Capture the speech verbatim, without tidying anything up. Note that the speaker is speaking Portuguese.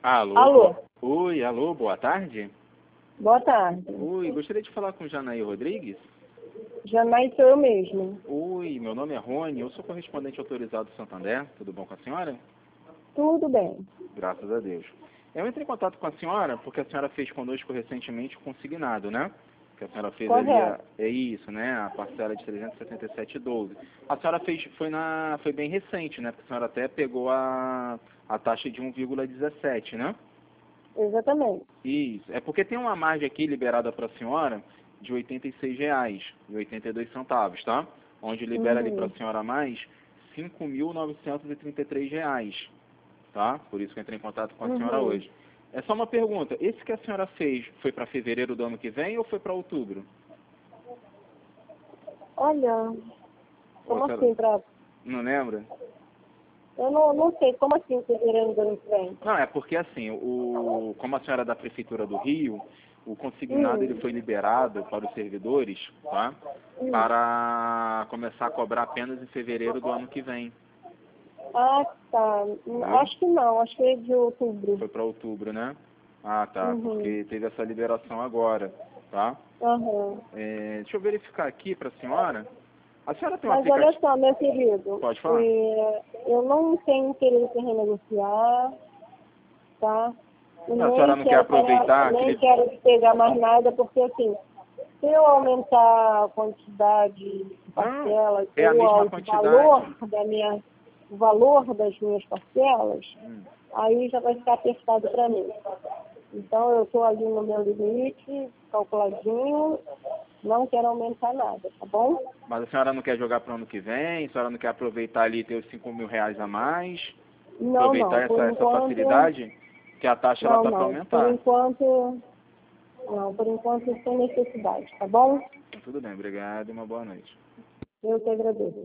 Alô? Alô? Oi, alô, boa tarde. Boa tarde. Oi, gostaria de falar com Janaí Rodrigues? Janaí sou eu mesmo. Oi, meu nome é Rony, eu sou correspondente autorizado do Santander. Tudo bom com a senhora? Tudo bem. Graças a Deus. Eu entrei em contato com a senhora porque a senhora fez conosco recentemente o consignado, né? Que a senhora fez ali, a, Correto. é isso, né? A parcela de trezentos e setenta e sete vírgula doze. A senhora fez, foi, na, foi bem recente, né? Porque a senhora até pegou a, a taxa de um vírgula dezessete, né? Exatamente. Isso. É porque tem uma margem aqui liberada para a senhora de oitenta e seis reais e oitenta e dois centavos, tá? Onde libera ali para a Uhum. senhora mais cinco mil novecentos e trinta e três reais, tá? Por isso que eu entrei em contato com a senhora Uhum. hoje. É só uma pergunta, esse que a senhora fez foi para fevereiro do ano que vem ou foi para outubro? Olha, Ou como a senhora assim, pra... não lembra? Eu não, não sei, como assim, fevereiro do ano que vem? Não, é porque assim, o, como a senhora é da Prefeitura do Rio, o consignado ele Hum, foi liberado para os servidores, tá? hum. Para começar a cobrar apenas em fevereiro do ano que vem, Ah, tá. entendeu? Acho que não, acho que é de outubro. Foi para outubro, né? Ah, tá, Uhum. porque teve essa liberação agora, tá? Aham. É, deixa eu verificar aqui para a senhora. A senhora tem um Mas olha aplicativo... só, meu querido, Pode falar? é, eu não tenho interesse em renegociar, tá? E Não, a senhora nem não quer quero, parar, aproveitar nem aquele... quero pegar mais nada, porque assim, se eu aumentar a quantidade de Não, parcelas é a ou mesma o valor quantidade. da minha, o valor das minhas parcelas, Hum. aí já vai ficar apertado para mim. Então eu estou ali no meu limite, calculadinho, não quero aumentar nada, tá bom? Mas a senhora não quer jogar para o ano que vem? A senhora não quer aproveitar ali e ter os cinco mil reais a mais? Não, Aproveitar não, por essa, essa enquanto, facilidade? Que a taxa ela não, tá para não, por aumentar. enquanto, não, por enquanto sem necessidade, tá bom? Então, tudo bem, obrigado e uma boa noite. Eu que agradeço.